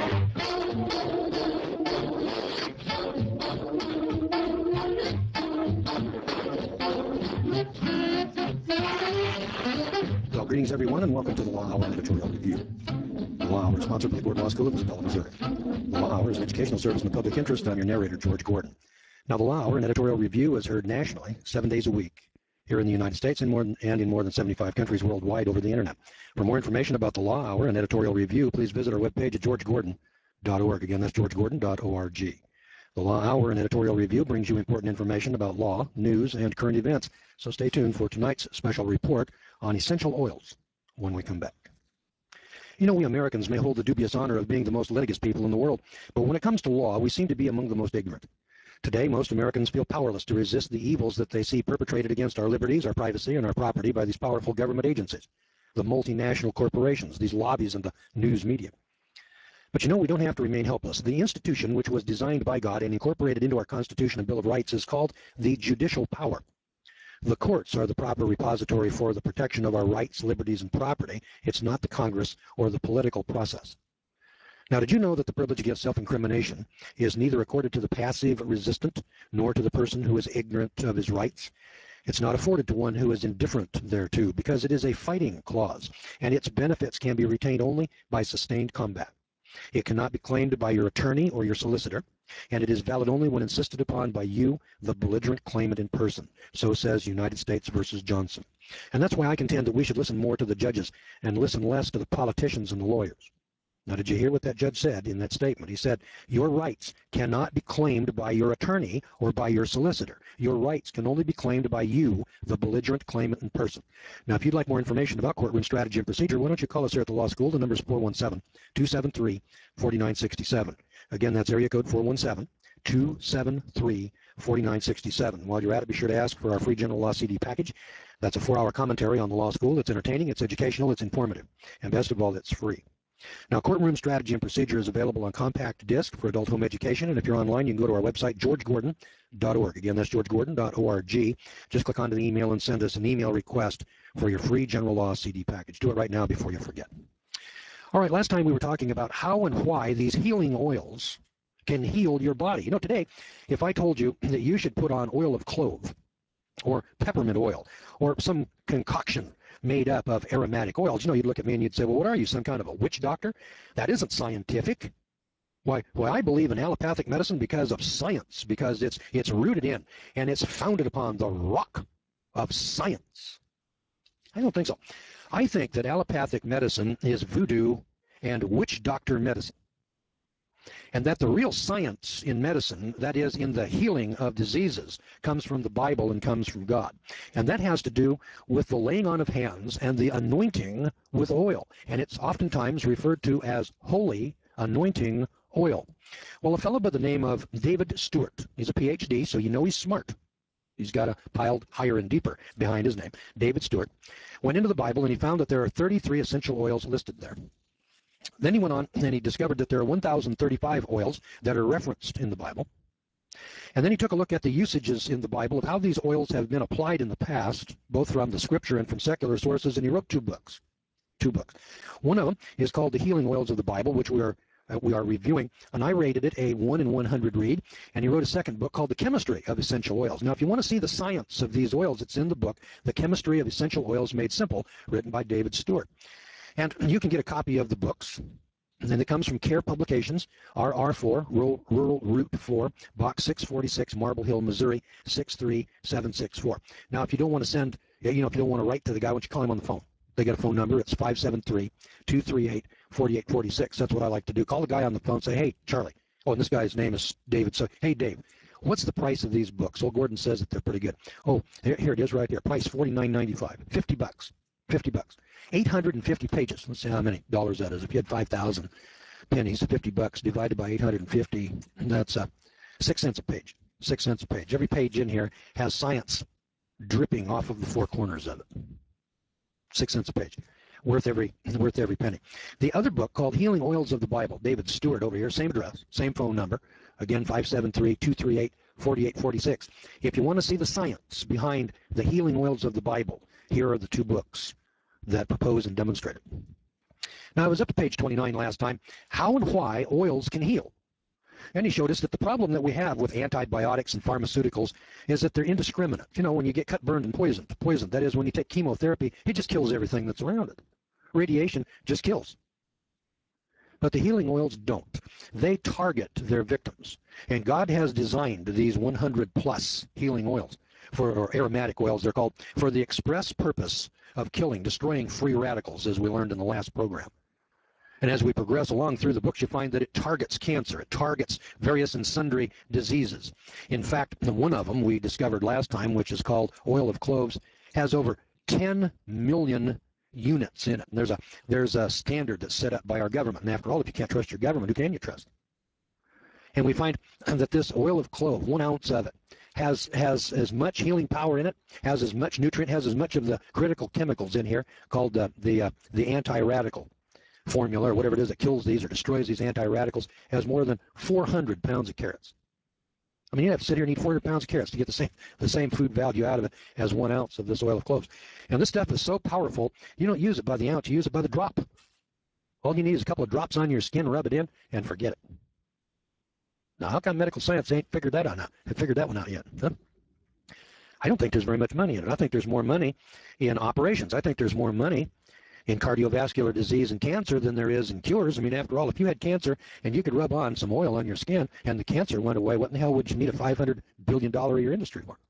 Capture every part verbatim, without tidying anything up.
Well, greetings everyone, and welcome to the Law Hour Editorial Review. The Law Hour is sponsored by the Gordon Law School of Isabella, Missouri. The Law Hour is an educational service in the public interest. I'm your narrator, George Gordon. Now, the Law Hour, an editorial review, is heard nationally, seven days a week, here in the United States and, more than, and in more than seventy-five countries worldwide over the internet. For more information about the Law Hour and editorial review, please visit our webpage at george gordon dot org. Again, that's george gordon dot org. The Law Hour and editorial review brings you important information about law, news, and current events. So stay tuned for tonight's special report on essential oils when we come back. You know, we Americans may hold the dubious honor of being the most litigious people in the world, but when it comes to law, we seem to be among the most ignorant. Today, most Americans feel powerless to resist the evils that they see perpetrated against our liberties, our privacy, and our property by these powerful government agencies, the multinational corporations, these lobbies, and the news media. But you know, we don't have to remain helpless. The institution which was designed by God and incorporated into our Constitution and Bill of Rights is called the judicial power. The courts are the proper repository for the protection of our rights, liberties, and property. It's not the Congress or the political process. Now, did you know that the privilege against self-incrimination is neither accorded to the passive resistant nor to the person who is ignorant of his rights? It's not afforded to one who is indifferent thereto, because it is a fighting clause, and its benefits can be retained only by sustained combat. It cannot be claimed by your attorney or your solicitor, and it is valid only when insisted upon by you, the belligerent claimant in person. So says United States versus Johnson. And that's why I contend that we should listen more to the judges and listen less to the politicians and the lawyers. Now, did you hear what that judge said in that statement? He said, your rights cannot be claimed by your attorney or by your solicitor. Your rights can only be claimed by you, the belligerent claimant in person. Now, if you'd like more information about courtroom strategy and procedure, why don't you call us here at the law school? The number is four one seven, two seven three, four nine six seven. Again, that's area code four one seven, two seven three, four nine six seven. While you're at it, be sure to ask for our free general law C D package. That's a four-hour commentary on the law school. It's entertaining, it's educational, it's informative, and best of all, it's free. Now, Courtroom Strategy and Procedure is available on compact disc for adult home education, and if you're online, you can go to our website, george gordon dot org. Again, that's george gordon dot org. Just click onto the email and send us an email request for your free general law C D package. Do it right now before you forget. All right, last time we were talking about how and why these healing oils can heal your body. You know, today, if I told you that you should put on oil of clove or peppermint oil or some concoction made up of aromatic oils, you know, you'd look at me and you'd say, well, what are you, some kind of a witch doctor? That isn't scientific. Why, why I believe in allopathic medicine because of science, because it's, it's rooted in and it's founded upon the rock of science. I don't think so. I think that allopathic medicine is voodoo and witch doctor medicine, and that the real science in medicine, that is in the healing of diseases, comes from the Bible and comes from God. And that has to do with the laying on of hands and the anointing with oil. And it's oftentimes referred to as holy anointing oil. Well, a fellow by the name of David Stewart, he's a P H D, so you know he's smart. He's got a piled higher and deeper behind his name. David Stewart went into the Bible and he found that there are thirty-three essential oils listed there. Then he went on and he discovered that there are one thousand thirty-five oils that are referenced in the Bible. And then he took a look at the usages in the Bible of how these oils have been applied in the past, both from the scripture and from secular sources, and he wrote two books. Two books. One of them is called The Healing Oils of the Bible, which we are uh, we are reviewing, and I rated it a one in one hundred read. And he wrote a second book called The Chemistry of Essential Oils. Now, if you want to see the science of these oils, it's in the book, The Chemistry of Essential Oils Made Simple, written by David Stewart. And you can get a copy of the books, and it comes from CARE Publications, R R four, Rural, Rural Route four, Box six forty-six, Marble Hill, Missouri, six three seven six four. Now, if you don't want to send, you know, if you don't want to write to the guy, why don't you call him on the phone? They got a phone number. It's five seven three, two three eight, four eight four six. That's what I like to do. Call the guy on the phone, say, hey, Charlie. Oh, and this guy's name is David. So, hey, Dave, what's the price of these books? Well, Gordon says that they're pretty good. Oh, here, here it is right here. Price forty-nine ninety-five, fifty bucks. fifty bucks. eight hundred fifty pages. Let's see how many dollars that is. If you had five thousand pennies, fifty bucks divided by eight hundred fifty, that's uh, six cents a page. Six cents a page. Every page in here has science dripping off of the four corners of it. Six cents a page. Worth every, worth every penny. The other book called Healing Oils of the Bible, David Stewart over here, same address, same phone number. Again, five seven three, two three eight, four eight four six. If you want to see the science behind the healing oils of the Bible, here are the two books that propose and demonstrate it. Now, I was up to page twenty-nine last time, how and why oils can heal. And he showed us that the problem that we have with antibiotics and pharmaceuticals is that they're indiscriminate. You know, when you get cut, burned, and poisoned, poisoned, that is, when you take chemotherapy, it just kills everything that's around it. Radiation just kills. But the healing oils don't. They target their victims. And God has designed these one hundred plus healing oils, for, or aromatic oils they're called, for the express purpose of killing, destroying free radicals, as we learned in the last program. And as we progress along through the books, you find that it targets cancer. It targets various and sundry diseases. In fact, one of them we discovered last time, which is called oil of cloves, has over ten million units in it. And there's a, there's a standard that's set up by our government. And after all, if you can't trust your government, who can you trust? And we find that this oil of clove, one ounce of it, has, has as much healing power in it, has as much nutrient, has as much of the critical chemicals in here called uh, the, uh, the anti-radical formula, or whatever it is that kills these or destroys these anti-radicals, has more than four hundred pounds of carrots. I mean, you have to sit here and eat four hundred pounds of carrots to get the same the same food value out of it as one ounce of this oil of cloves. And this stuff is so powerful, you don't use it by the ounce, you use it by the drop. All you need is a couple of drops on your skin, rub it in, and forget it. Now, how come medical science ain't figured that out now? Have figured that one out yet? Huh? I don't think there's very much money in it. I think there's more money in operations. I think there's more money in cardiovascular disease and cancer than there is in cures. I mean, after all, if you had cancer and you could rub on some oil on your skin and the cancer went away, what in the hell would you need a five hundred billion dollars a year industry for?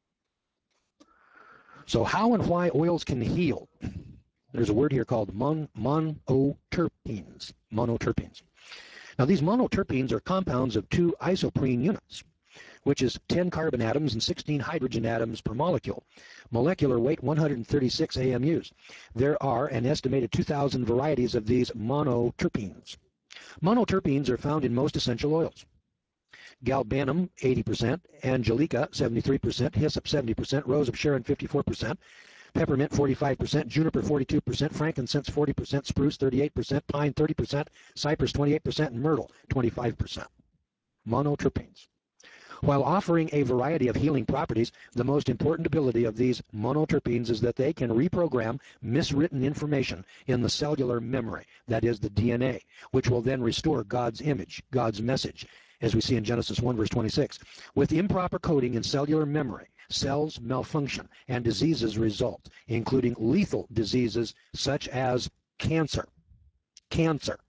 So how and why oils can heal? There's a word here called mon monoterpenes. Monoterpenes. Now, these monoterpenes are compounds of two isoprene units, which is ten carbon atoms and sixteen hydrogen atoms per molecule. Molecular weight one hundred thirty-six A M Us. There are an estimated two thousand varieties of these monoterpenes. Monoterpenes are found in most essential oils. Galbanum, eighty percent, Angelica, seventy-three percent, Hyssop, seventy percent, Rose of Sharon, fifty-four percent, Peppermint, forty-five percent, Juniper, forty-two percent, Frankincense, forty percent, Spruce, thirty-eight percent, Pine, thirty percent, Cypress, twenty-eight percent, and Myrtle, twenty-five percent. Monoterpenes. While offering a variety of healing properties, the most important ability of these monoterpenes is that they can reprogram miswritten information in the cellular memory, that is the D N A, which will then restore God's image, God's message, as we see in Genesis one verse twenty-six. With improper coding in cellular memory, cells malfunction and diseases result, including lethal diseases such as cancer. Cancer.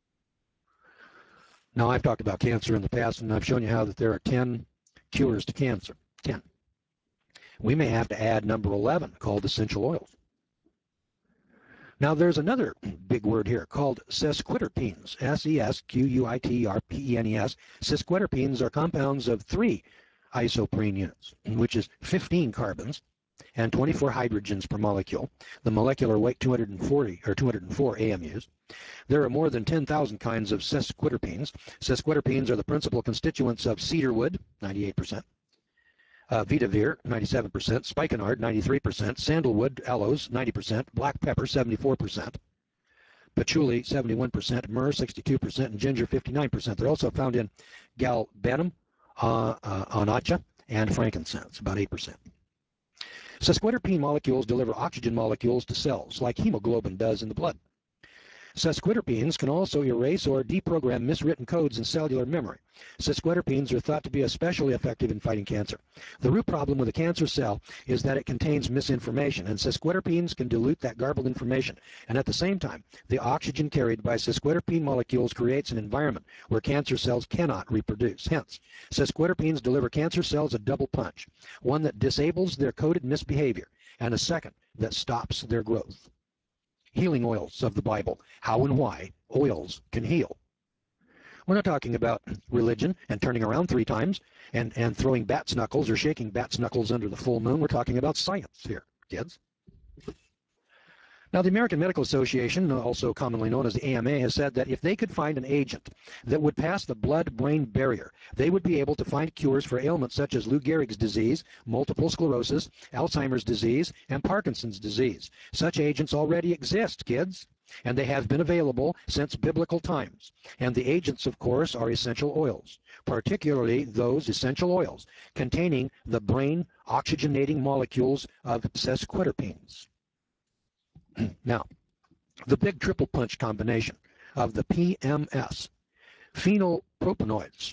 Now, I've talked about cancer in the past, and I've shown you how that there are ten cures to cancer. ten. We may have to add number eleven, called essential oils. Now, there's another big word here called sesquiterpenes, S E S Q U I T R P E N E S. Sesquiterpenes are compounds of three isoprene units, which is fifteen carbons and twenty-four hydrogens per molecule. The molecular weight two hundred forty or two hundred four A M Us. There are more than ten thousand kinds of sesquiterpenes. Sesquiterpenes are the principal constituents of cedarwood, ninety-eight percent, uh, vetiver, ninety-seven percent, spikenard, ninety-three percent, sandalwood, aloes, ninety percent, black pepper, seventy-four percent, patchouli, seventy-one percent, myrrh, sixty-two percent, and ginger, fifty-nine percent. They're also found in galbanum, uh, uh, onycha, and frankincense, about eight percent. Sesquiterpene molecules deliver oxygen molecules to cells, like hemoglobin does in the blood. Sesquiterpenes can also erase or deprogram miswritten codes in cellular memory. Sesquiterpenes are thought to be especially effective in fighting cancer. The root problem with a cancer cell is that it contains misinformation, and sesquiterpenes can dilute that garbled information. And at the same time, the oxygen carried by sesquiterpene molecules creates an environment where cancer cells cannot reproduce. Hence, sesquiterpenes deliver cancer cells a double punch, one that disables their coded misbehavior, and a second that stops their growth. Healing oils of the Bible, how and why oils can heal. We're not talking about religion and turning around three times and, and throwing bat's knuckles or shaking bat's knuckles under the full moon. We're talking about science here, kids. Now, the American Medical Association, also commonly known as the A M A, has said that if they could find an agent that would pass the blood-brain barrier, they would be able to find cures for ailments such as Lou Gehrig's disease, multiple sclerosis, Alzheimer's disease, and Parkinson's disease. Such agents already exist, kids, and they have been available since biblical times. And the agents, of course, are essential oils, particularly those essential oils containing the brain oxygenating molecules of sesquiterpenes. Now, The big triple punch combination of the P M S, phenylpropanoids,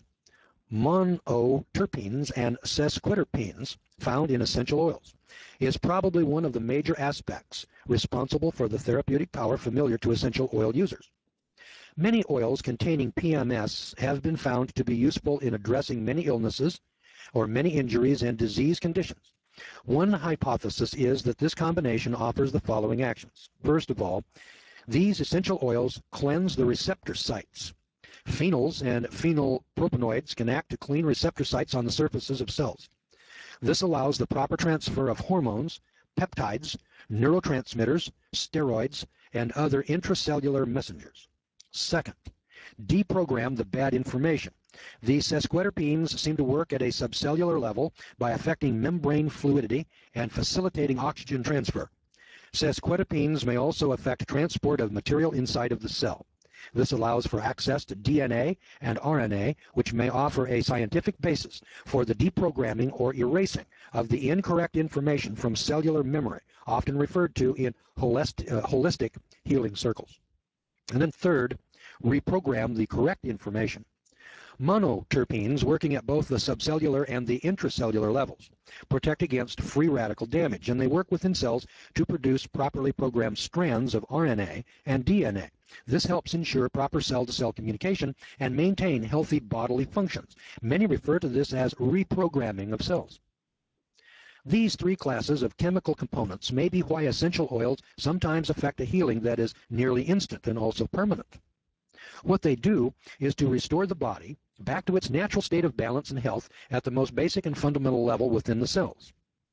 monoterpenes, and sesquiterpenes found in essential oils is probably one of the major aspects responsible for the therapeutic power familiar to essential oil users. Many oils containing P M S have been found to be useful in addressing many illnesses or many injuries and disease conditions. One hypothesis is that this combination offers the following actions. First of all, these essential oils cleanse the receptor sites. Phenols and phenylpropanoids can act to clean receptor sites on the surfaces of cells. This allows the proper transfer of hormones, peptides, neurotransmitters, steroids, and other intracellular messengers. Second, deprogram the bad information. These sesquiterpenes seem to work at a subcellular level by affecting membrane fluidity and facilitating oxygen transfer. Sesquiterpenes may also affect transport of material inside of the cell. This allows for access to D N A and R N A, which may offer a scientific basis for the deprogramming or erasing of the incorrect information from cellular memory, often referred to in holistic, uh, holistic healing circles. And then third, reprogram the correct information. Monoterpenes, working at both the subcellular and the intracellular levels, protect against free radical damage, and they work within cells to produce properly programmed strands of R N A and D N A. This helps ensure proper cell-to-cell communication and maintain healthy bodily functions. Many refer to this as reprogramming of cells. These three classes of chemical components may be why essential oils sometimes affect a healing that is nearly instant and also permanent. What they do is to restore the body back to its natural state of balance and health at the most basic and fundamental level within the cells.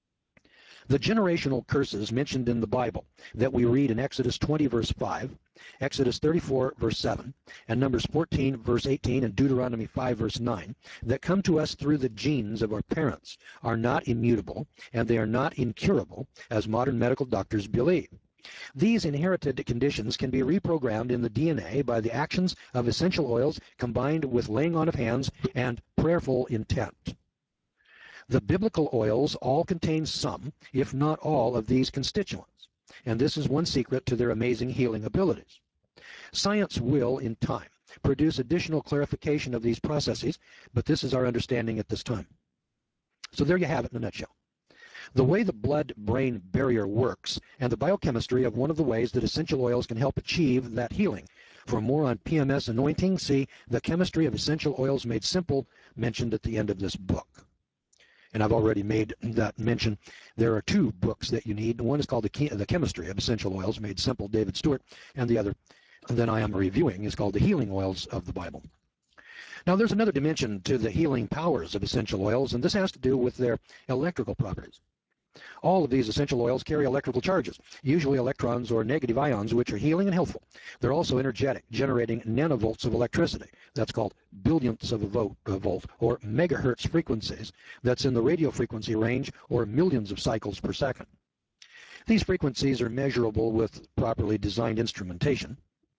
The generational curses mentioned in the Bible that we read in Exodus twenty, verse five, Exodus thirty-four, verse seven, and Numbers fourteen, verse eighteen, and Deuteronomy five, verse nine, that come to us through the genes of our parents are not immutable, and they are not incurable, as modern medical doctors believe. These inherited conditions can be reprogrammed in the D N A by the actions of essential oils combined with laying on of hands and prayerful intent. The biblical oils all contain some, if not all, of these constituents, and this is one secret to their amazing healing abilities. Science will, in time, produce additional clarification of these processes, but this is our understanding at this time. So there you have it in a nutshell. The way the blood-brain barrier works and the biochemistry of one of the ways that essential oils can help achieve that healing. For more on P M S anointing, see The Chemistry of Essential Oils Made Simple, mentioned at the end of this book. And I've already made that mention. There are two books that you need. One is called The, the Chemistry of Essential Oils Made Simple, David Stewart, and the other that I am reviewing is called The Healing Oils of the Bible. Now, there's another dimension to the healing powers of essential oils, and this has to do with their electrical properties. All of these essential oils carry electrical charges, usually electrons or negative ions, which are healing and healthful. They're also energetic, generating nanovolts of electricity. That's called billionths of a volt, a volt, or megahertz frequencies. That's in the radio frequency range, or millions of cycles per second. These frequencies are measurable with properly designed instrumentation.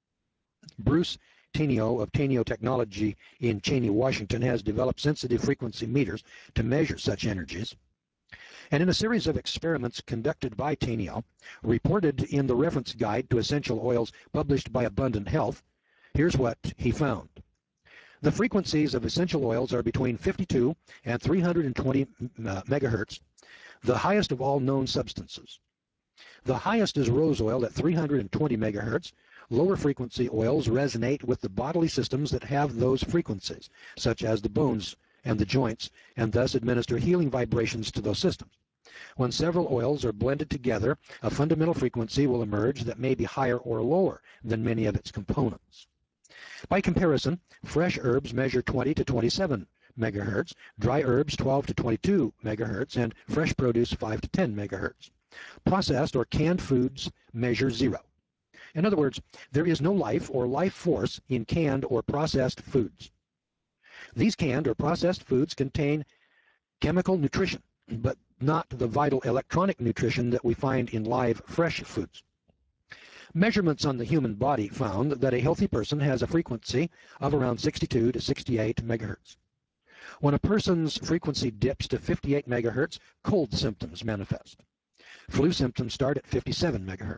Bruce Tainio of Tainio Technology in Cheney, Washington, has developed sensitive frequency meters to measure such energies. And in a series of experiments conducted by Tainio, reported in the reference guide to essential oils published by Abundant Health, here's what he found. The frequencies of essential oils are between fifty-two and three hundred twenty megahertz, the highest of all known substances. The highest is rose oil at three hundred twenty megahertz. Lower frequency oils resonate with the bodily systems that have those frequencies, such as the bones and the joints, and thus administer healing vibrations to those systems. When several oils are blended together, a fundamental frequency will emerge that may be higher or lower than many of its components. By comparison, fresh herbs measure twenty to twenty-seven megahertz, dry herbs twelve to twenty-two megahertz, and fresh produce five to ten megahertz. Processed or canned foods measure zero. In other words, there is no life or life force in canned or processed foods. These canned or processed foods contain chemical nutrition, but not the vital electronic nutrition that we find in live, fresh foods. Measurements on the human body found that a healthy person has a frequency of around sixty-two to sixty-eight megahertz. When a person's frequency dips to fifty-eight megahertz, cold symptoms manifest. Flu symptoms start at fifty-seven megahertz.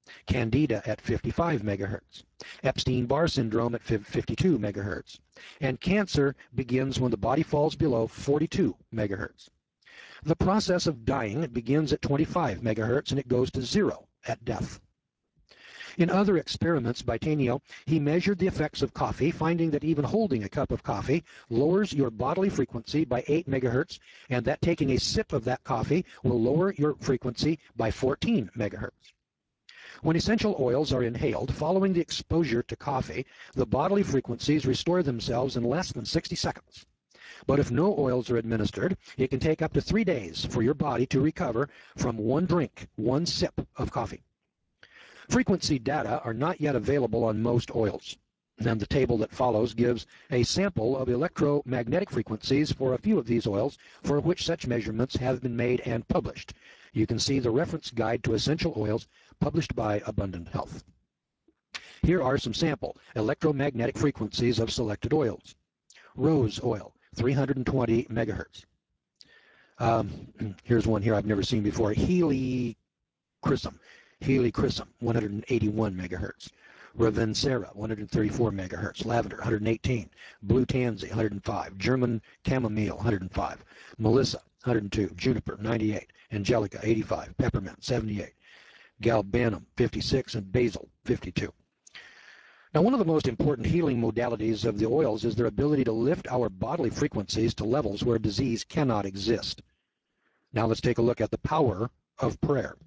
Candida at fifty-five megahertz, Epstein-Barr syndrome at fifty-two megahertz, and cancer begins when the body falls below forty-two megahertz. The process of dying begins at twenty-five megahertz and it goes to zero at death. In other experiments by Tenio, he measured the effects of coffee, finding that even holding a cup of coffee lowers your bodily frequency by eight megahertz, and that taking a sip of that coffee will lower your frequency by fourteen megahertz. When essential oils are inhaled following the exposure to coffee, the bodily frequencies restore themselves in less than sixty seconds. But if no oils are administered, it can take up to three days for your body to recover from one drink, one sip of coffee. Frequency data are not yet available on most oils, and the table that follows gives a sample of electromagnetic frequencies for a few of these oils for which such measurements have been made and published. You can see the reference guide to essential oils published by Abundant Health. Here are some sample electromagnetic frequencies of selected oils. Rose oil, three hundred twenty megahertz. Um, here's one here I've never seen before. Helichrysum. Helichrysum, one hundred eighty-one megahertz. Ravensara, one hundred thirty-four megahertz. Lavender, one hundred eighteen. Blue Tansy, one hundred five. German Chamomile, one hundred five. Melissa, one hundred two. Juniper, ninety-eight. Angelica, eighty-five. Peppermint, seventy-eight. Galbanum, fifty-six. And Basil, fifty-two. Now, one of the most important healing modalities of the oils is their ability to lift our bodily frequencies to levels where disease cannot exist. Now, let's take a look at the power of prayer.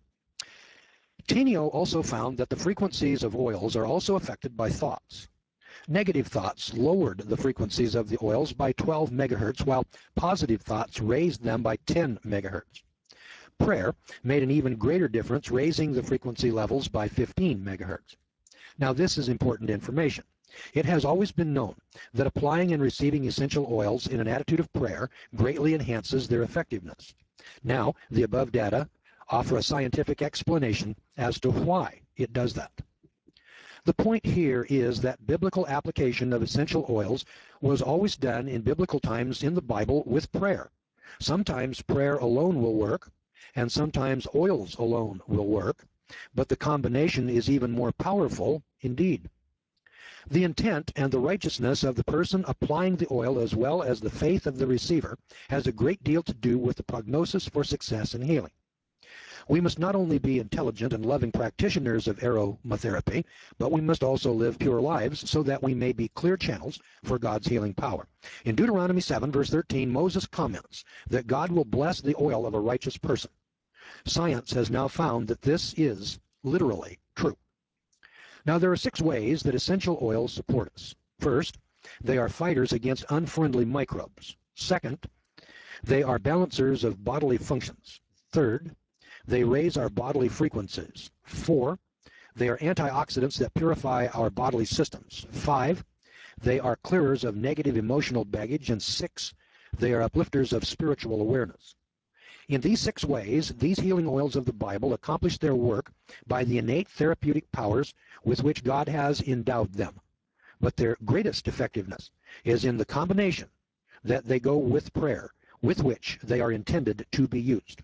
Tenio also found that the frequencies of oils are also affected by thoughts. Negative thoughts lowered the frequencies of the oils by twelve megahertz, while positive thoughts raised them by ten megahertz. Prayer made an even greater difference, raising the frequency levels by fifteen megahertz. Now, this is important information. It has always been known that applying and receiving essential oils in an attitude of prayer greatly enhances their effectiveness. Now, the above data offer a scientific explanation as to why it does that. The point here is that biblical application of essential oils was always done in biblical times in the Bible with prayer. Sometimes prayer alone will work, and sometimes oils alone will work, but the combination is even more powerful indeed. The intent and the righteousness of the person applying the oil, as well as the faith of the receiver, has a great deal to do with the prognosis for success in healing. We must not only be intelligent and loving practitioners of aromatherapy, but we must also live pure lives so that we may be clear channels for God's healing power. In Deuteronomy seven, verse thirteen, Moses comments that God will bless the oil of a righteous person. Science has now found that this is literally true. Now, there are six ways that essential oils support us. First, they are fighters against unfriendly microbes. Second, they are balancers of bodily functions. Third, they raise our bodily frequencies. Four, they are antioxidants that purify our bodily systems. Five, they are clearers of negative emotional baggage. And six, they are uplifters of spiritual awareness. In these six ways, these healing oils of the Bible accomplish their work by the innate therapeutic powers with which God has endowed them. But their greatest effectiveness is in the combination that they go with prayer, with which they are intended to be used.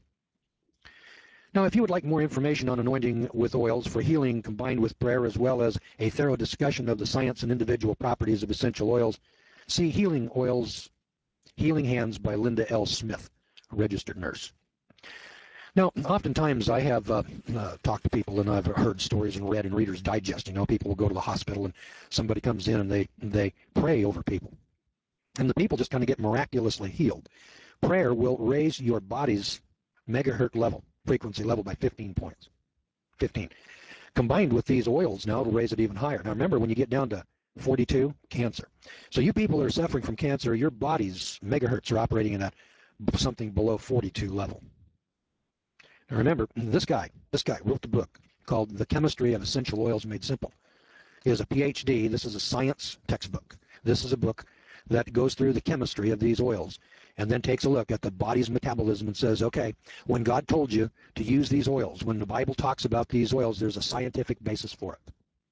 Now, if you would like more information on anointing with oils for healing combined with prayer, as well as a thorough discussion of the science and individual properties of essential oils, see Healing Oils, Healing Hands by Linda L. Smith, a registered nurse. Now, oftentimes I have uh, uh, talked to people, and I've heard stories and read in Reader's Digest. You know, people will go to the hospital and somebody comes in and they, they pray over people. And the people just kind of get miraculously healed. Prayer will raise your body's megahertz level, frequency level, by fifteen points. fifteen. Combined with these oils now, it'll raise it even higher. Now remember, when you get down to forty-two, cancer. So you people that are suffering from cancer, your body's megahertz are operating in a something below forty-two level. Now remember, this guy, this guy wrote the book called The Chemistry of Essential Oils Made Simple. He has a P H D. This is a science textbook. This is a book that goes through the chemistry of these oils and then takes a look at the body's metabolism and says, okay, when God told you to use these oils, when the Bible talks about these oils, there's a scientific basis for it.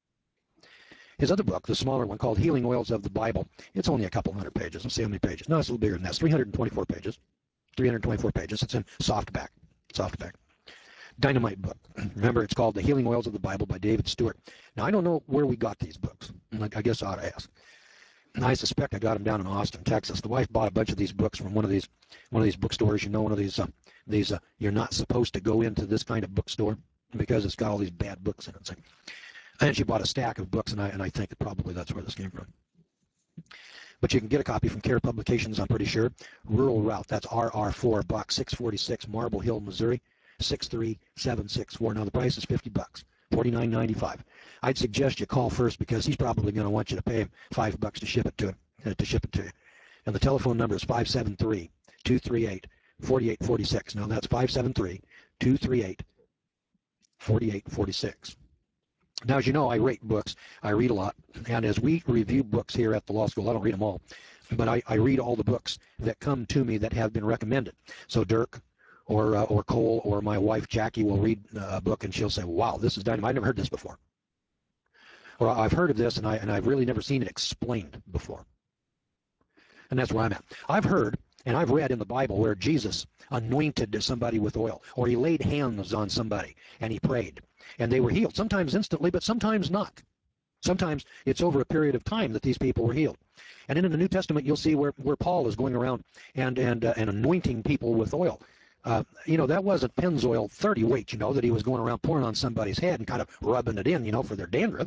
His other book, the smaller one called Healing Oils of the Bible, it's only a couple hundred pages. Let's see how many pages. No, it's a little bigger than that. It's three hundred twenty-four pages. three hundred twenty-four pages. It's in softback. Softback. Dynamite book. Remember, it's called The Healing Oils of the Bible by David Stewart. Now, I don't know where we got these books. Like, I guess I ought to ask. And I suspect I got them down in Austin, Texas. The wife bought a bunch of these books from one of these one of these bookstores. You know, one of these uh, these uh, you're not supposed to go into this kind of bookstore because it's got all these bad books in it. So, and she bought a stack of books, and I and I think that probably that's where this came from. But you can get a copy from Care Publications, I'm pretty sure. Rural Route, that's R R four, box six forty-six, Marble Hill, Missouri, six three seven six four. Now the price is fifty bucks, forty-nine ninety-five. I'd suggest you call first because he's probably going to want you to pay him five bucks to ship it to him, uh, to ship it to you. And the telephone number is five seven three, two three eight, four eight four six. Now that's five seven three, two three eight, four eight four six. Now, as you know, I rate books. I read a lot. And as we review books here at the law school, I don't read them all, but I, I read all the books that come to me that have been recommended. So Dirk or uh, or Cole or my wife Jackie will read a book and she'll say, wow, this is dynamite. I've never heard this before. Or I've heard of this and, I, and I've really never seen it explained before. And that's where I'm at. I've heard and I've read in the Bible where Jesus anointed somebody with oil, or he laid hands on somebody and he prayed, and they were healed, sometimes instantly, but sometimes not. Sometimes it's over a period of time that these people were healed. And then in the New Testament, you'll see where, where Paul is going around and, and, uh, and anointing people with oil. Uh, you know, that wasn't Pennzoil thirty weight, you know, that he was going around pouring on somebody's head and kind of rubbing it in, you know, for their dandruff.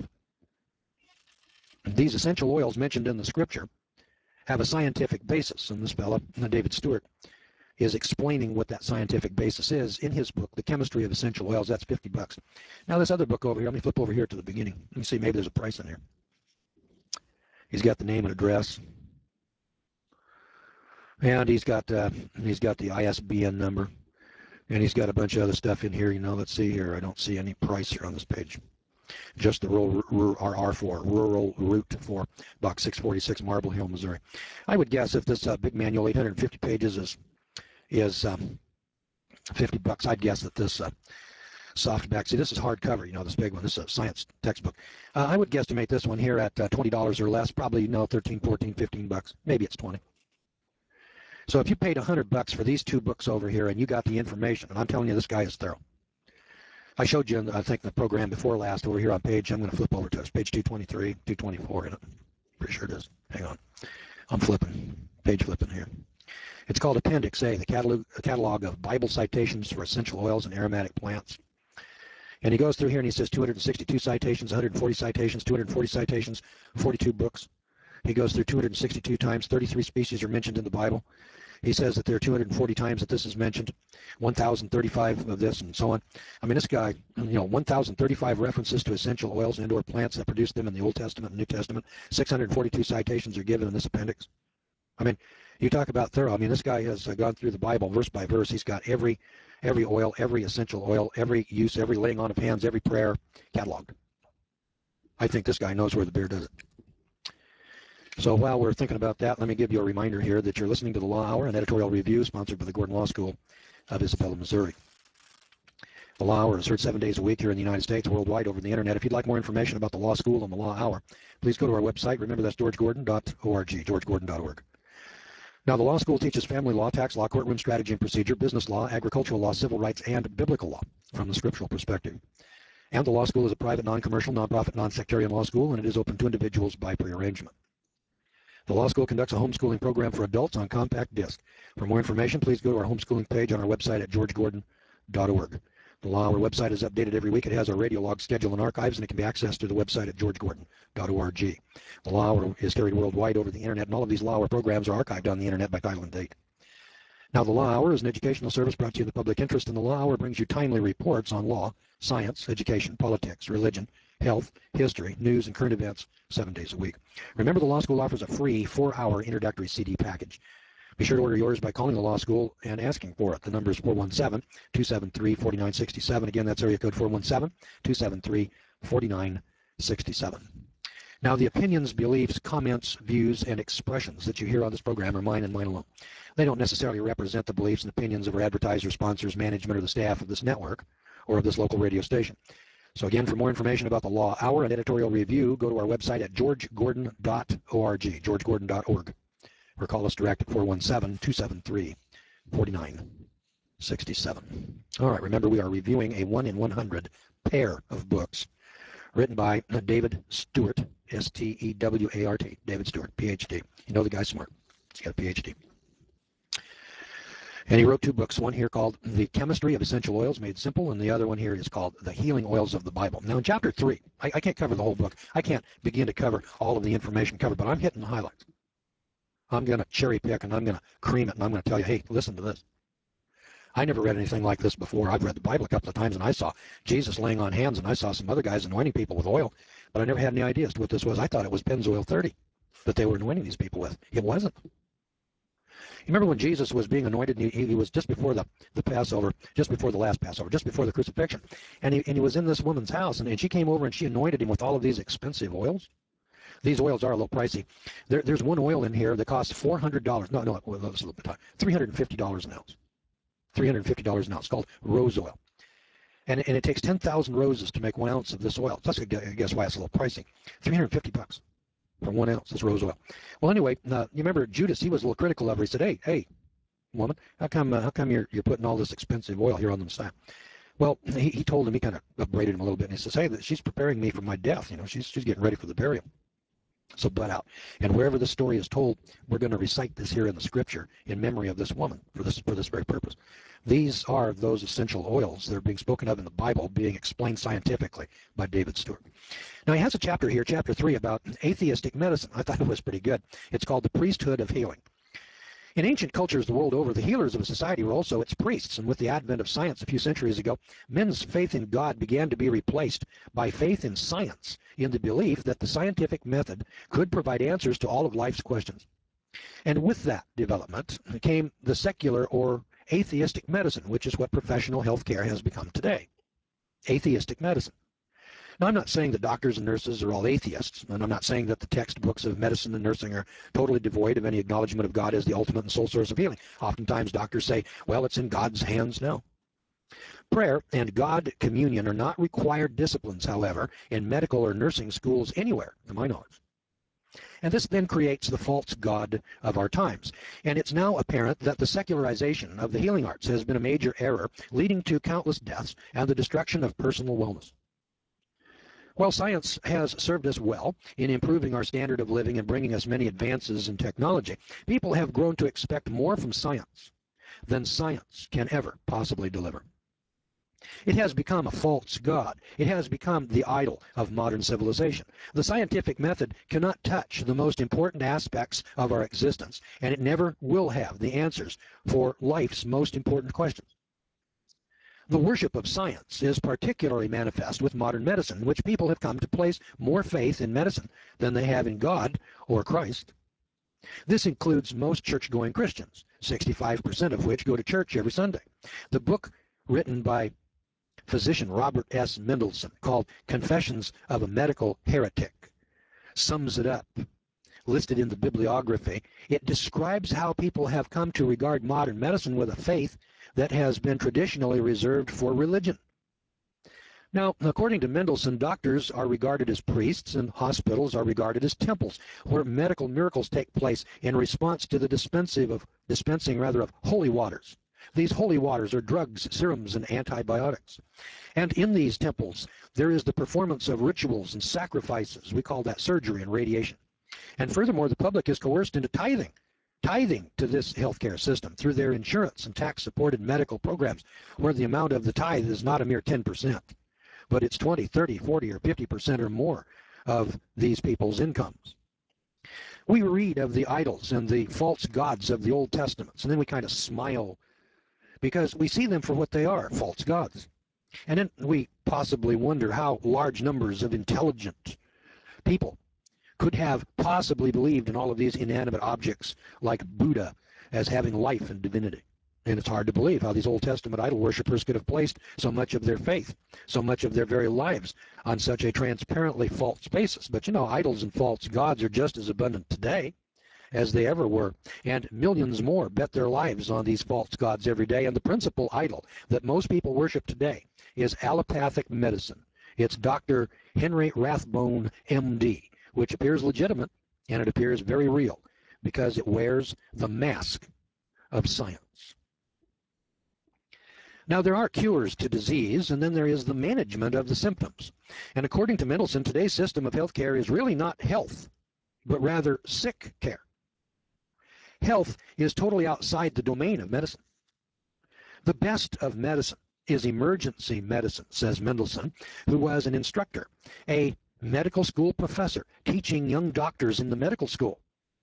These essential oils mentioned in the scripture have a scientific basis, and this fellow, David Stewart, is explaining what that scientific basis is in his book, The Chemistry of Essential Oils. That's fifty bucks. Now this other book over here, let me flip over here to the beginning. Let me see, maybe there's a price in here. He's got the name and address, and he's got uh, he's got the I S B N number, and he's got a bunch of other stuff in here. You know, let's see here. I don't see any price here on this page. Just the rural R R four, Rural Route four, box six forty-six, Marble Hill, Missouri. I would guess if this uh, big manual, eight hundred fifty pages, is is um, fifty bucks, I'd guess that this uh, softback, see, this is hardcover, you know, this big one, this is a science textbook. Uh, I would guesstimate this one here at uh, twenty dollars or less, probably, you know, thirteen, fourteen, fifteen bucks. Maybe it's twenty. So if you paid one hundred bucks for these two books over here and you got the information, and I'm telling you, this guy is thorough. I showed you, in, I think, the program before last over here on page, I'm going to flip over to it. It's page two twenty-three, two twenty-four in it. Pretty sure it is. Hang on. I'm flipping, page flipping here. It's called Appendix A, the catalog, catalog of Bible citations for essential oils and aromatic plants. And he goes through here and he says two hundred sixty-two citations, one hundred forty citations, two hundred forty citations, forty-two books. He goes through two hundred sixty-two times, thirty-three species are mentioned in the Bible. He says that there are two hundred forty times that this is mentioned, one thousand thirty-five of this, and so on. I mean, this guy, you know, one thousand thirty-five references to essential oils and or plants that produce them in the Old Testament and New Testament. six hundred forty-two citations are given in this appendix. I mean, you talk about thorough. I mean, this guy has uh, gone through the Bible verse by verse. He's got every every oil, every essential oil, every use, every laying on of hands, every prayer cataloged. I think this guy knows where the beer does it. So while we're thinking about that, let me give you a reminder here that you're listening to the Law Hour, an editorial review sponsored by the Gordon Law School of Isabella, Missouri. The Law Hour is heard seven days a week here in the United States, worldwide over the internet. If you'd like more information about the Law School and the Law Hour, please go to our website. Remember, that's george gordon dot org, george gordon dot org. Now, the Law School teaches family law, tax law, courtroom strategy and procedure, business law, agricultural law, civil rights, and biblical law from the scriptural perspective. And the Law School is a private, non-commercial, non-profit, non-sectarian law school, and it is open to individuals by prearrangement. The Law School conducts a homeschooling program for adults on compact disc. For more information, please go to our homeschooling page on our website at george gordon dot org. The Law Hour website is updated every week. It has our radio log schedule and archives, and it can be accessed through the website at george gordon dot org. The Law Hour is carried worldwide over the internet, and all of these Law Hour programs are archived on the internet by title and date. Now, the Law Hour is an educational service brought to you in the public interest, and the Law Hour brings you timely reports on law, science, education, politics, religion, health, history, news, and current events seven days a week. Remember, the Law School offers a free four-hour introductory C D package. Be sure to order yours by calling the Law School and asking for it. The number is four one seven, two seven three, four nine six seven. Again, that's area code four one seven, two seven three, four nine six seven. Now, the opinions, beliefs, comments, views, and expressions that you hear on this program are mine and mine alone. They don't necessarily represent the beliefs and opinions of our advertisers, sponsors, management, or the staff of this network or of this local radio station. So again, for more information about the Law Hour and editorial review, go to our website at george gordon dot org, george gordon dot org, or call us direct at four one seven, two seven three, four nine sixty-seven. All right, remember we are reviewing a one in one hundred pair of books written by David Stewart, S T E W A R T, David Stewart, P H D. You know the guy's smart. He's got a P H D. And he wrote two books, one here called The Chemistry of Essential Oils Made Simple, and the other one here is called The Healing Oils of the Bible. Now, in chapter three, I, I can't cover the whole book. I can't begin to cover all of the information covered, but I'm hitting the highlights. I'm going to cherry pick, and I'm going to cream it, and I'm going to tell you, hey, listen to this. I never read anything like this before. I've read the Bible a couple of times, and I saw Jesus laying on hands, and I saw some other guys anointing people with oil, but I never had any idea as to what this was. I thought it was Pennzoil thirty that they were anointing these people with. It wasn't. You remember when Jesus was being anointed, and he, he was just before the, the Passover, just before the last Passover, just before the crucifixion, and he, and he was in this woman's house, and, and she came over and she anointed him with all of these expensive oils. These oils are a little pricey. There, there's one oil in here that costs four hundred dollars. No, no, well, that's a little bit high. three hundred fifty dollars an ounce. three hundred fifty dollars an ounce. It's called rose oil. And, and it takes ten thousand roses to make one ounce of this oil. That's, I guess, why it's a little pricey. three hundred fifty bucks for one ounce, this rose oil. Well, anyway, uh, you remember Judas, he was a little critical of her. He said, hey, hey, woman, how come uh, how come you're, you're putting all this expensive oil here on the Messiah? Well, he, he told him, he kind of upbraided him a little bit, and he says, hey, she's preparing me for my death. You know, she's, she's getting ready for the burial. So butt out. And wherever the story is told, we're going to recite this here in the scripture in memory of this woman for this for this very purpose. These are those essential oils that are being spoken of in the Bible, being explained scientifically by David Stewart. Now, he has a chapter here, chapter three, about atheistic medicine. I thought it was pretty good. It's called The Priesthood of Healing. In ancient cultures the world over, the healers of a society were also its priests, and with the advent of science a few centuries ago, men's faith in God began to be replaced by faith in science, in the belief that the scientific method could provide answers to all of life's questions. And with that development came the secular or atheistic medicine, which is what professional health care has become today. Atheistic medicine. Now, I'm not saying that doctors and nurses are all atheists, and I'm not saying that the textbooks of medicine and nursing are totally devoid of any acknowledgement of God as the ultimate and sole source of healing. Oftentimes, doctors say, well, it's in God's hands now. Prayer and God communion are not required disciplines, however, in medical or nursing schools anywhere, to my knowledge. And this then creates the false god of our times. And it's now apparent that the secularization of the healing arts has been a major error, leading to countless deaths and the destruction of personal wellness. While science has served us well in improving our standard of living and bringing us many advances in technology, people have grown to expect more from science than science can ever possibly deliver. It has become a false god. It has become the idol of modern civilization. The scientific method cannot touch the most important aspects of our existence, and it never will have the answers for life's most important questions. The worship of science is particularly manifest with modern medicine, in which people have come to place more faith in medicine than they have in God or Christ. This includes most church-going Christians, sixty-five percent of which go to church every Sunday. The book written by physician Robert S. Mendelsohn, called Confessions of a Medical Heretic, sums it up. Listed in the bibliography, it describes how people have come to regard modern medicine with a faith that has been traditionally reserved for religion. Now, according to Mendelsohn, doctors are regarded as priests and hospitals are regarded as temples where medical miracles take place in response to the dispensing of, dispensing rather of holy waters. These holy waters are drugs, serums, and antibiotics. And in these temples, there is the performance of rituals and sacrifices. We call that surgery and radiation. And furthermore, the public is coerced into tithing. tithing to this healthcare system through their insurance and tax-supported medical programs, where the amount of the tithe is not a mere ten percent, but it's twenty, thirty, forty, or fifty percent or more of these people's incomes. We read of the idols and the false gods of the Old Testaments, and then we kind of smile because we see them for what they are, false gods. And then we possibly wonder how large numbers of intelligent people could have possibly believed in all of these inanimate objects like Buddha as having life and divinity. And it's hard to believe how these Old Testament idol worshippers could have placed so much of their faith, so much of their very lives on such a transparently false basis. But you know, idols and false gods are just as abundant today as they ever were, and millions more bet their lives on these false gods every day. And the principal idol that most people worship today is allopathic medicine. It's Doctor Henry Rathbone, M D, which appears legitimate, and it appears very real because it wears the mask of science. Now, there are cures to disease, and then there is the management of the symptoms. And according to Mendelsohn, today's system of healthcare is really not health, but rather sick care. Health is totally outside the domain of medicine. The best of medicine is emergency medicine, says Mendelsohn, who was an instructor, a medical school professor, teaching young doctors in the medical school.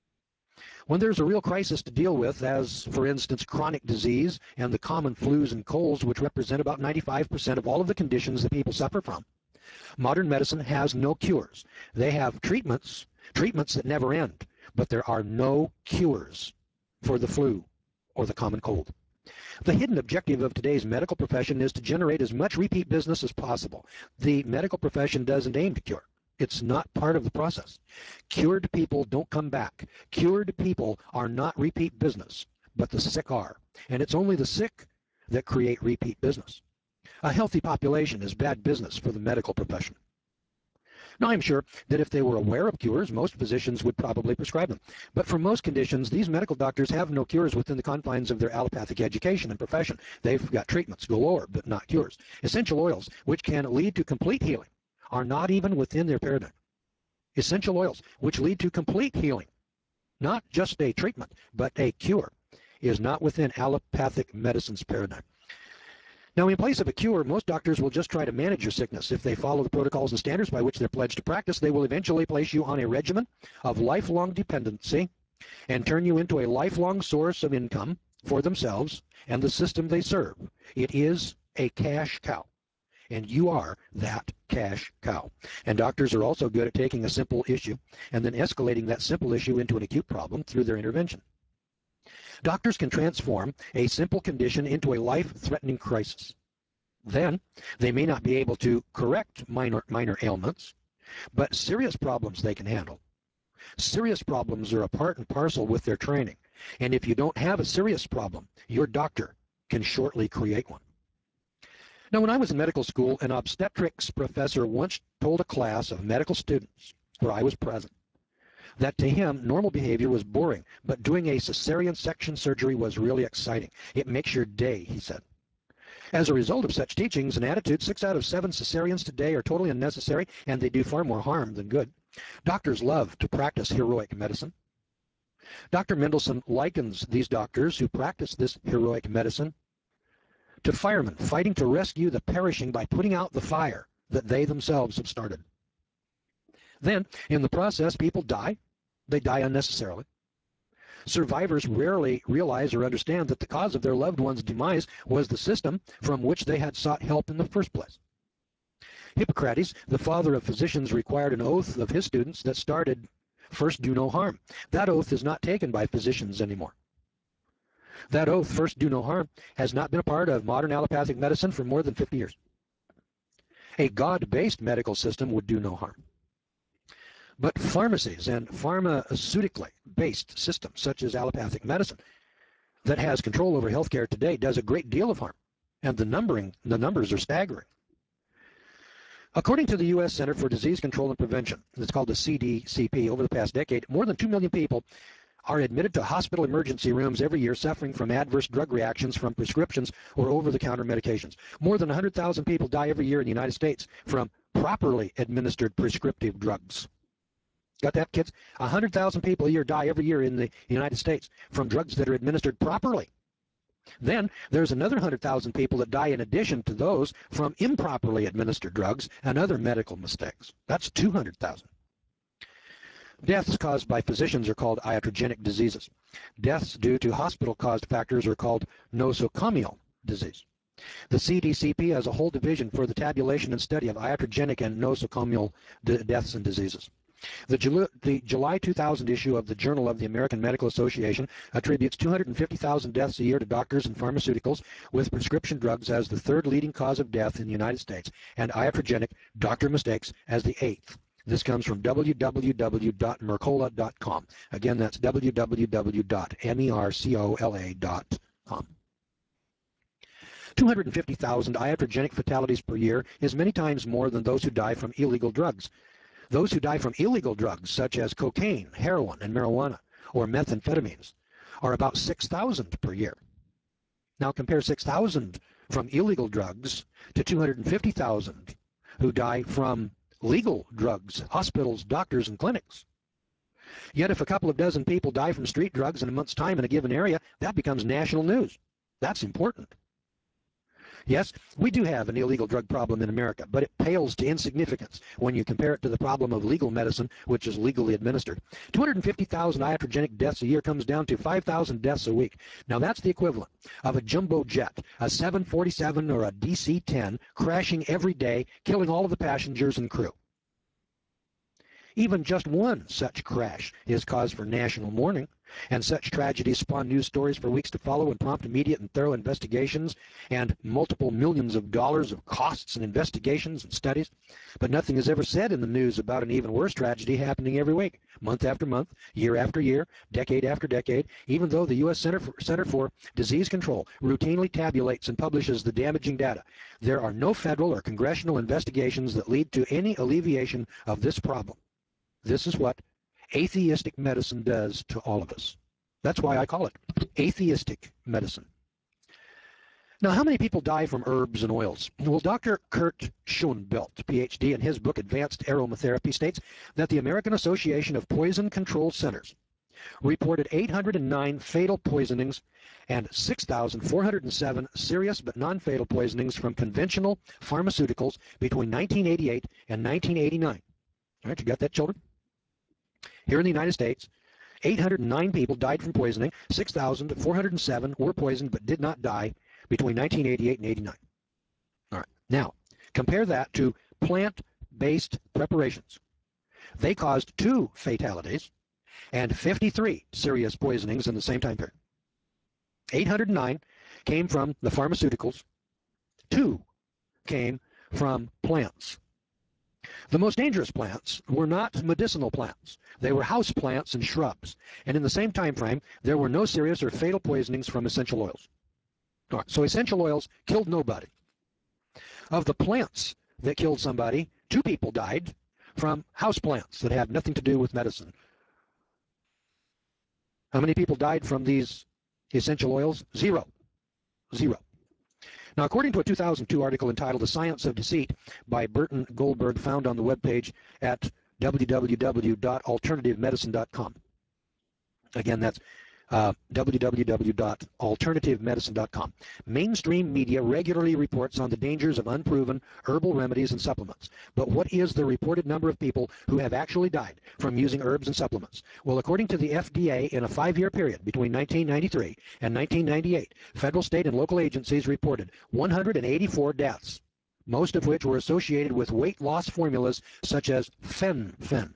When there's a real crisis to deal with, as, for instance, chronic disease and the common flus and colds, which represent about ninety-five percent of all of the conditions that people suffer from, modern medicine has no cures. They have treatments, treatments that never end, but there are no cures for the flu or the common cold. The hidden objective of today's medical profession is to generate as much repeat business as possible. The medical profession doesn't aim to cure. It's not part of the process. Cured people don't come back. Cured people are not repeat business, but the sick are. And it's only the sick that create repeat business. A healthy population is bad business for the medical profession. Now, I'm sure that if they were aware of cures, most physicians would probably prescribe them. But for most conditions, these medical doctors have no cures within the confines of their allopathic education and profession. They've got treatments galore, but not cures. Essential oils, which can lead to complete healing, are not even within their paradigm. Essential oils, which lead to complete healing, not just a treatment, but a cure, is not within allopathic medicine's paradigm. Now, in place of a cure, most doctors will just try to manage your sickness. If they follow the protocols and standards by which they're pledged to practice, they will eventually place you on a regimen of lifelong dependency and turn you into a lifelong source of income for themselves and the system they serve. It is a cash cow, and you are that cash cow. And doctors are also good at taking a simple issue and then escalating that simple issue into an acute problem through their intervention. Doctors can transform a simple condition into a life-threatening crisis. Then, they may not be able to correct minor, minor ailments, but serious problems they can handle. Serious problems are a part and parcel with their training. And if you don't have a serious problem, your doctor can shortly create one. Now, when I was in medical school, an obstetrics professor once told a class of medical students, where I was present, that to him, normal behavior was boring, but doing a cesarean section surgery was really exciting. It makes your day, he said. As a result of such teachings and attitudes, six out of seven cesareans today are totally unnecessary, and they do far more harm than good. Doctors love to practice heroic medicine. Doctor Mendelsohn likens these doctors who practice this heroic medicine to firemen fighting to rescue the perishing by putting out the fire that they themselves have started. Then, in the process, people die. They die unnecessarily. Survivors rarely realize or understand that the cause of their loved one's demise was the system from which they had sought help in the first place. Hippocrates, the father of physicians, required an oath of his students that started, "First do no harm." That oath is not taken by physicians anymore. That oath, "First do no harm," has not been a part of modern allopathic medicine for more than fifty years. A God-based medical system would do no harm. But pharmacies and pharmaceutically based systems, such as allopathic medicine, that has control over healthcare today, does a great deal of harm. And the numbering, the numbers are staggering. According to the U S Center for Disease Control and Prevention, it's called the C D C P, over the past decade, more than two million people are admitted to hospital emergency rooms every year suffering from adverse drug reactions from prescriptions or over-the-counter medications. More than one hundred thousand people die every year in the United States from properly administered prescriptive drugs. Got that, kids? one hundred thousand people a year die every year in the United States from drugs that are administered properly. Then there's another one hundred thousand people that die in addition to those from improperly administered drugs and other medical mistakes. That's two hundred thousand. Deaths caused by physicians are called iatrogenic diseases. Deaths due to hospital-caused factors are called nosocomial disease. The C D C P has a whole division for the tabulation and study of iatrogenic and nosocomial deaths and diseases. The July, the July two thousand issue of the Journal of the American Medical Association attributes two hundred fifty thousand deaths a year to doctors and pharmaceuticals with prescription drugs as the third leading cause of death in the United States, and iatrogenic doctor mistakes as the eighth. This comes from w w w dot mercola dot com. Again, that's w w w dot mercola dot com. two hundred fifty thousand iatrogenic fatalities per year is many times more than those who die from illegal drugs. Those who die from illegal drugs, such as cocaine, heroin, and marijuana, or methamphetamines, are about six thousand per year. Now compare six thousand from illegal drugs to two hundred fifty thousand who die from legal drugs, hospitals, doctors, and clinics. Yet if a couple of dozen people die from street drugs in a month's time in a given area, that becomes national news. That's important. Yes, we do have an illegal drug problem in America, but it pales to insignificance when you compare it to the problem of legal medicine, which is legally administered. two hundred fifty thousand iatrogenic deaths a year comes down to five thousand deaths a week. Now that's the equivalent of a jumbo jet, a seven forty-seven or a D C ten, crashing every day, killing all of the passengers and crew. Even just one such crash is cause for national mourning, and such tragedies spawn news stories for weeks to follow and prompt immediate and thorough investigations and multiple millions of dollars of costs and investigations and studies. But nothing is ever said in the news about an even worse tragedy happening every week, month after month, year after year, decade after decade, even though the U S Center for, Center for Disease Control routinely tabulates and publishes the damaging data. There are no federal or congressional investigations that lead to any alleviation of this problem. This is what atheistic medicine does to all of us. That's why I call it atheistic medicine. Now, how many people die from herbs and oils? Well, Doctor Kurt Schoenbelt, P H D, in his book Advanced Aromatherapy states that the American Association of Poison Control Centers reported eight hundred nine fatal poisonings and six thousand four hundred seven serious but non-fatal poisonings from conventional pharmaceuticals between nineteen eighty-eight and nineteen eighty-nine. All right, you got that, children? Here in the United States, eight hundred nine people died from poisoning. six thousand four hundred seven were poisoned but did not die between nineteen eighty-eight and eighty-nine. All right. Now, compare that to plant-based preparations. They caused two fatalities and fifty-three serious poisonings in the same time period. eight hundred nine came from the pharmaceuticals. Two came from plants. The most dangerous plants were not medicinal plants. They were house plants and shrubs. And in the same time frame, there were no serious or fatal poisonings from essential oils. All right, so essential oils killed nobody. Of the plants that killed somebody, two people died from house plants that had nothing to do with medicine. How many people died from these essential oils? Zero. Zero. Now, according to a two thousand two article entitled The Science of Deceit by Burton Goldberg, found on the webpage at w w w dot alternative medicine dot com. Again, that's uh, w w w dot alternative medicine dot com. Mainstream media regularly reports on the dangers of unproven herbal remedies and supplements. But what is the reported number of people who have actually died from using herbs and supplements? Well, according to the F D A, in a five-year period between nineteen ninety-three and nineteen ninety-eight, federal, state, and local agencies reported one hundred eighty-four deaths, most of which were associated with weight loss formulas such as Fen-Phen.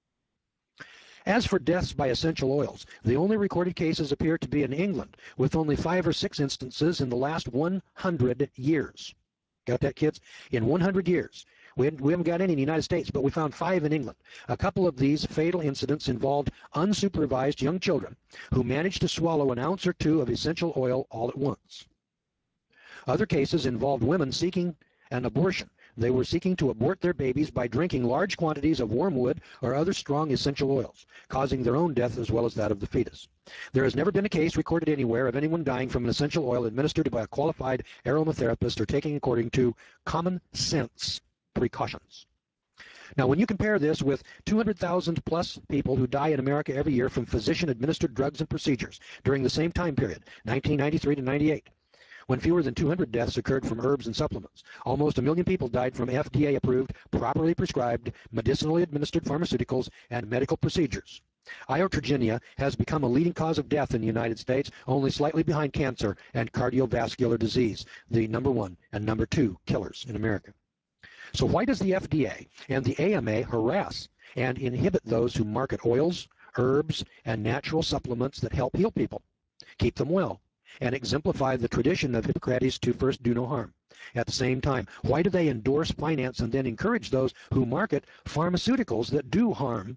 As for deaths by essential oils, the only recorded cases appear to be in England, with only five or six instances in the last one hundred years. Got that, kids? In one hundred years. We haven't got any in the United States, but we found five in England. A couple of these fatal incidents involved unsupervised young children who managed to swallow an ounce or two of essential oil all at once. Other cases involved women seeking an abortion. They were seeking to abort their babies by drinking large quantities of wormwood or other strong essential oils, causing their own death as well as that of the fetus. There has never been a case recorded anywhere of anyone dying from an essential oil administered by a qualified aromatherapist or taking according to common sense precautions. Now, when you compare this with two hundred thousand plus people who die in America every year from physician-administered drugs and procedures during the same time period, nineteen ninety-three to ninety-eight, when fewer than two hundred deaths occurred from herbs and supplements. Almost a million people died from F D A-approved, properly prescribed, medicinally administered pharmaceuticals and medical procedures. Iatrogenia has become a leading cause of death in the United States, only slightly behind cancer and cardiovascular disease, the number one and number two killers in America. So why does the F D A and the A M A harass and inhibit those who market oils, herbs, and natural supplements that help heal people, keep them well, and exemplify the tradition of Hippocrates to first do no harm? At the same time, why do they endorse, finance, and then encourage those who market pharmaceuticals that do harm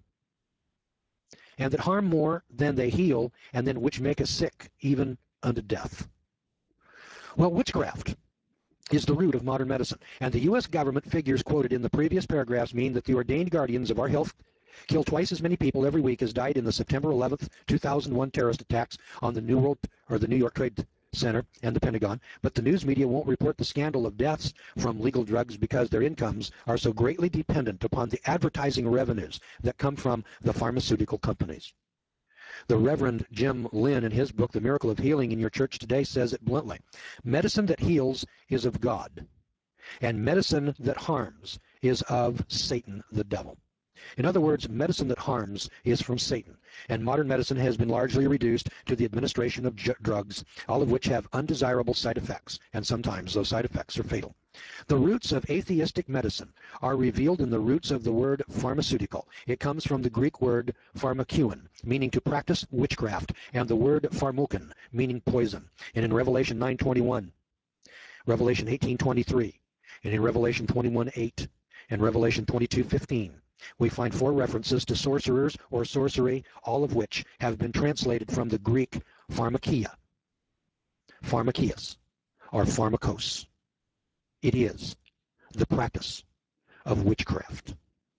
and that harm more than they heal, and then which make us sick even unto death? Well, witchcraft is the root of modern medicine, and the U S government figures quoted in the previous paragraphs mean that the ordained guardians of our health kill twice as many people every week as died in the September eleventh, two thousand one terrorist attacks on the New World or the New York Trade Center and the Pentagon, but the news media won't report the scandal of deaths from legal drugs because their incomes are so greatly dependent upon the advertising revenues that come from the pharmaceutical companies. The Reverend Jim Lynn, in his book, The Miracle of Healing in Your Church Today, says it bluntly. Medicine that heals is of God, and medicine that harms is of Satan, the devil. In other words, medicine that harms is from Satan, and modern medicine has been largely reduced to the administration of drugs, all of which have undesirable side effects, and sometimes those side effects are fatal. The roots of atheistic medicine are revealed in the roots of the word pharmaceutical. It comes from the Greek word pharmakeuon, meaning to practice witchcraft, and the word pharmokon, meaning poison. And in Revelation nine twenty-one, Revelation eighteen twenty-three, and in Revelation twenty-one eight, and Revelation twenty-two fifteen, we find four references to sorcerers or sorcery, all of which have been translated from the Greek pharmakia, pharmakias, or pharmakos. It is the practice of witchcraft.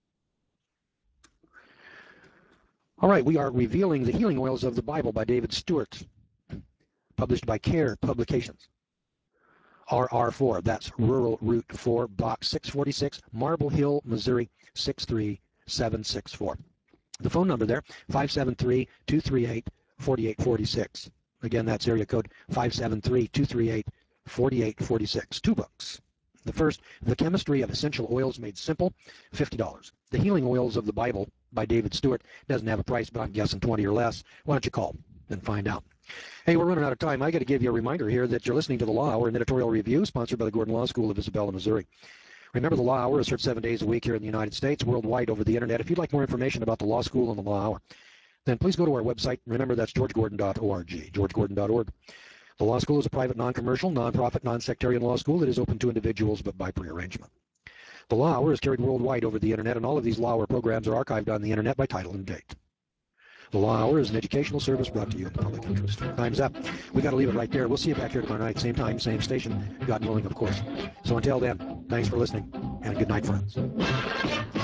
All right, we are revealing the healing oils of the Bible by David Stewart, published by CARE Publications. R R four, that's Rural Route four, Box six forty-six, Marble Hill, Missouri, six three seven six four. The phone number there, five seven three, two three eight, four eight four six. Again, that's area code five seven three, two three eight, four eight four six. Two books. The first, The Chemistry of Essential Oils Made Simple, fifty dollars. The Healing Oils of the Bible by David Stewart doesn't have a price, but I'm guessing twenty or less. Why don't you call and find out? Hey, we're running out of time. I got to give you a reminder here that you're listening to The Law Hour, an editorial review sponsored by the Gordon Law School of Isabella, Missouri. Remember, The Law Hour is heard seven days a week here in the United States, worldwide over the internet. If you'd like more information about the law school and the Law Hour, then please go to our website. Remember, that's george gordon dot org, george gordon dot org. The law school is a private, non-commercial, non-profit, non-sectarian law school that is open to individuals but by prearrangement. The Law Hour is carried worldwide over the internet, and all of these Law Hour programs are archived on the internet by title and date. The Law Hour is an educational service brought to you in the public interest. Time's up. We got to leave it right there. We'll see you back here tomorrow night, same time, same station, God willing, of course. So until then, thanks for listening, and good night, friends.